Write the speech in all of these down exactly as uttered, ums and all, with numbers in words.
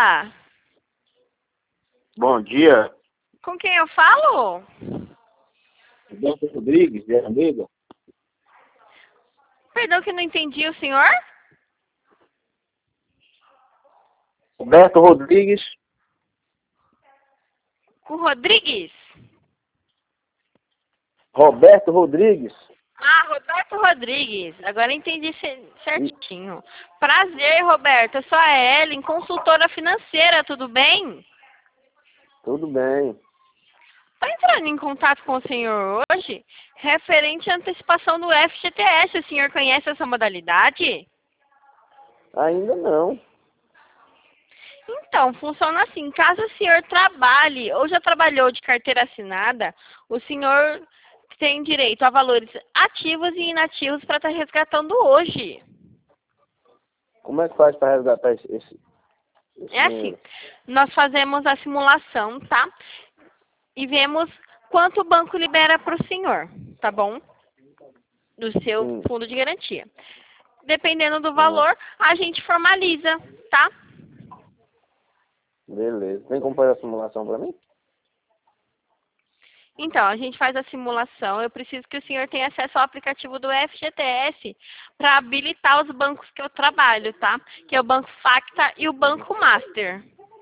dia. Bom dia. Com quem eu falo? Roberto Rodrigues, é amiga? Perdão que não entendi o senhor? Roberto Rodrigues. Com Rodrigues? Roberto Rodrigues. Ah, Roberto Rodrigues. Agora entendi ce- certinho. Prazer, Roberto. Eu sou a Ellen, consultora financeira, tudo bem? Tudo bem. Estou entrando em contato com o senhor hoje, referente à antecipação do F G T S. O senhor conhece essa modalidade? Ainda não. Então, funciona assim. Caso o senhor trabalhe ou já trabalhou de carteira assinada, o senhor tem direito a valores ativos e inativos para estar resgatando hoje. Como é que faz para resgatar esse, esse, esse É assim, dinheiro? nós fazemos a simulação, tá? E vemos quanto o banco libera para o senhor, tá bom? Do seu Sim. fundo de garantia. Dependendo do Uhum. valor, a gente formaliza, tá? Beleza. Tem como fazer a simulação para mim? Então, a gente faz a simulação. Eu preciso que o senhor tenha acesso ao aplicativo do F G T S para habilitar os bancos que eu trabalho, tá? Que é o Banco Facta e o Banco Master.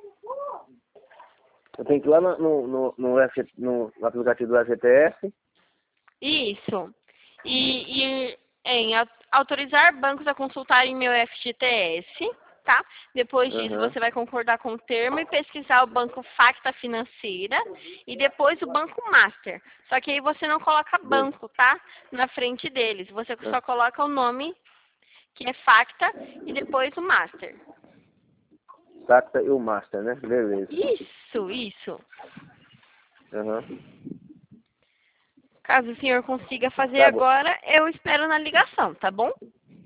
Eu tenho que ir lá no, no, no, no, F, no, no aplicativo do F G T S. Isso. E, e em au- autorizar bancos a consultarem meu F G T S, tá? Depois disso, Uhum. você vai concordar com o termo e pesquisar o Banco Facta Financeira e depois o Banco Master. Só que aí você não coloca banco, tá? Na frente deles. Você só coloca o nome, que é Facta, e depois o Master. Sacta e o Master, né? Beleza. Isso, isso. Uhum. Caso o senhor consiga fazer Tá bom. agora, eu espero na ligação, tá bom?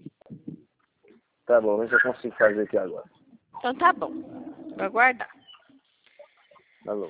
Tá bom, eu consigo fazer aqui agora. Então tá bom. Vou aguardar. Alô.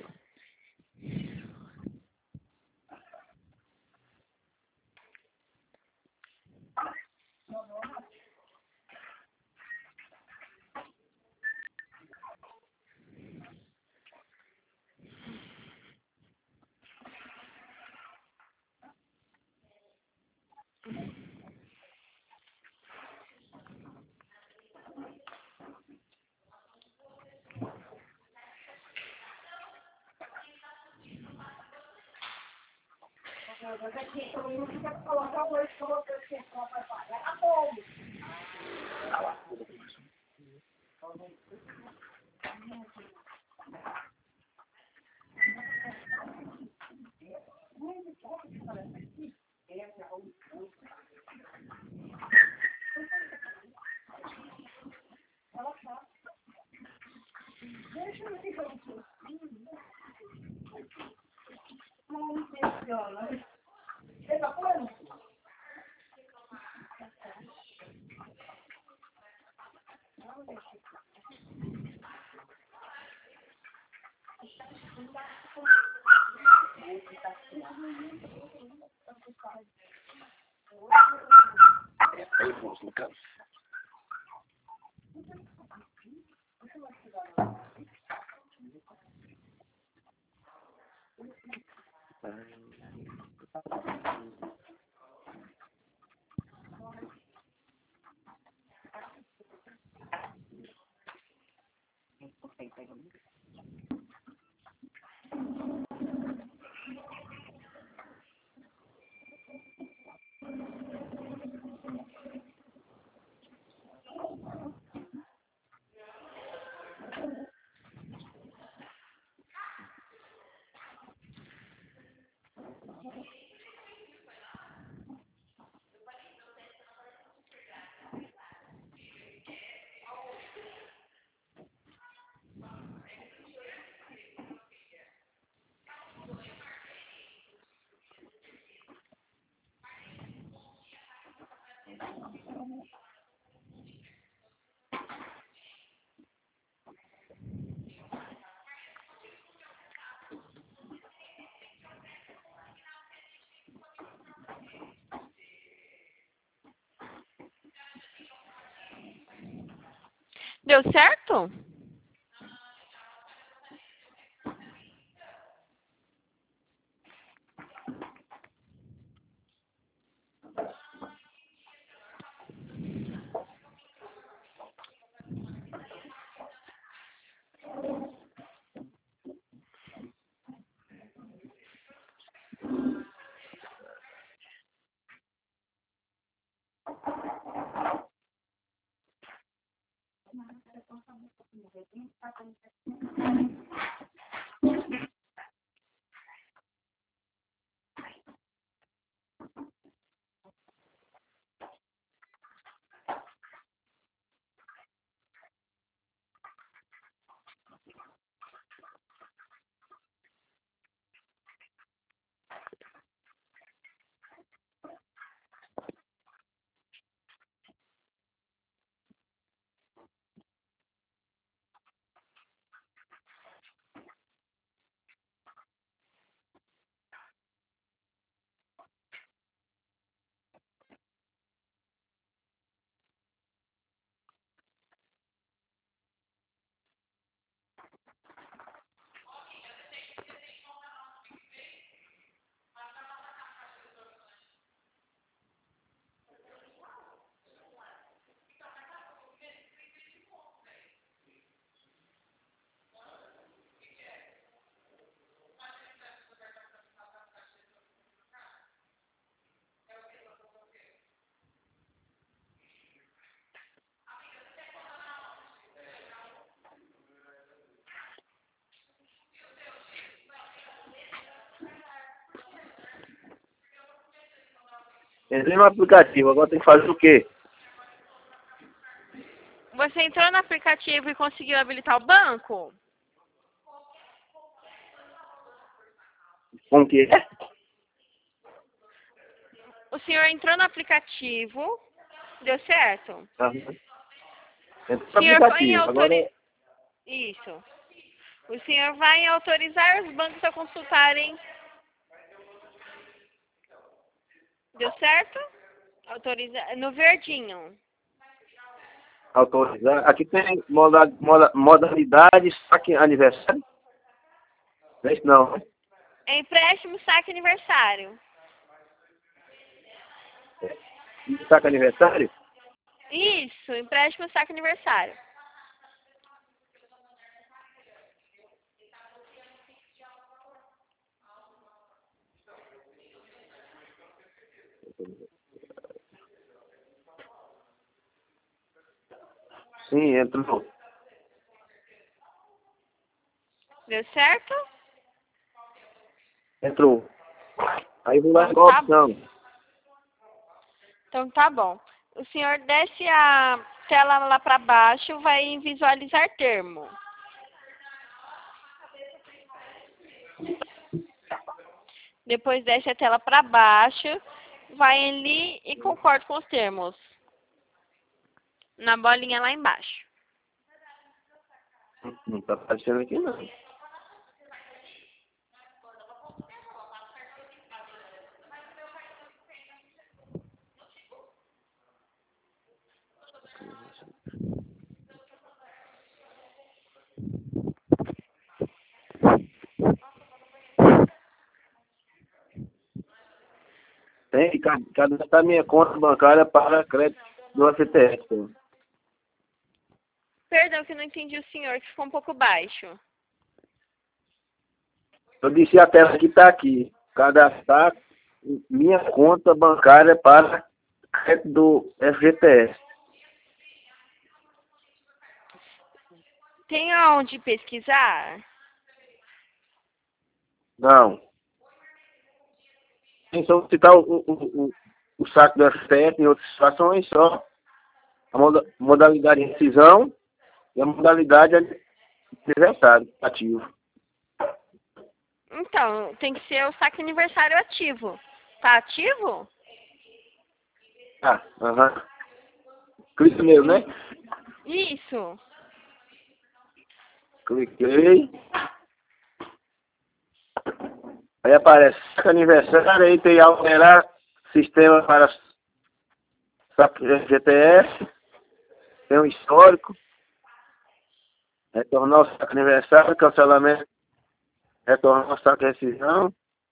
Aí, vamos no caso. Deu certo? Entrei no aplicativo, agora tem que fazer o quê? Você entrou no aplicativo e conseguiu habilitar o banco? Como que é? O senhor entrou no aplicativo, deu certo? Aham. Entrei O no senhor vai em aplicativo, agora... autorizar... Isso. O senhor vai em autorizar os bancos a consultarem. Deu certo? Autorizar no verdinho. Autorizar. Aqui tem moda, moda, modalidade, saque aniversário. Não é isso não, né? É empréstimo, saque aniversário. Saque aniversário? Isso, empréstimo, saque aniversário. Sim, entrou. Deu certo? Entrou. Aí vou lá Então com a tá, opção. então tá bom. O senhor desce a tela lá para baixo, vai em visualizar termo. Depois desce a tela para baixo, vai ali e concorda com os termos. Na bolinha lá embaixo. Não tá aparecendo aqui não. Tem que cad- cadastrar minha conta bancária para crédito do F T S. Perdão que eu não entendi o senhor, que ficou um pouco baixo. Eu disse a tela que está aqui. Cadastrar minha conta bancária para crédito do F G T S. Tem aonde pesquisar? Não. Tem só citar o, o, o, o saque do F T S em outras situações, só a moda- modalidade de rescisão e a modalidade aniversário ativo. Então, tem que ser o saque aniversário ativo. Tá ativo? Ah, aham. Clique nele, né? Isso. Cliquei. Aí aparece saque aniversário, aí tem alterar sistema para saque G T S, tem um histórico, retornar o saque aniversário, cancelamento, retornar o saque rescisão.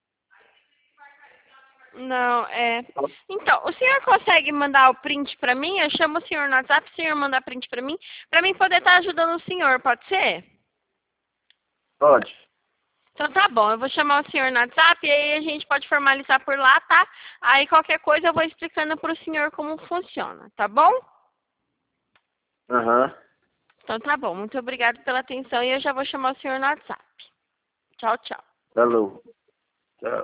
Não, é... Então, o senhor consegue mandar o print pra mim? Eu chamo o senhor no WhatsApp, o senhor mandar print pra mim, pra mim poder estar ajudando o senhor, pode ser? Pode. Então tá bom, eu vou chamar o senhor no WhatsApp e aí a gente pode formalizar por lá, tá? Aí qualquer coisa eu vou explicando pro senhor como funciona, tá bom? Aham. Então tá bom, muito obrigado pela atenção e eu já vou chamar o senhor no WhatsApp. Tchau, tchau. Falou.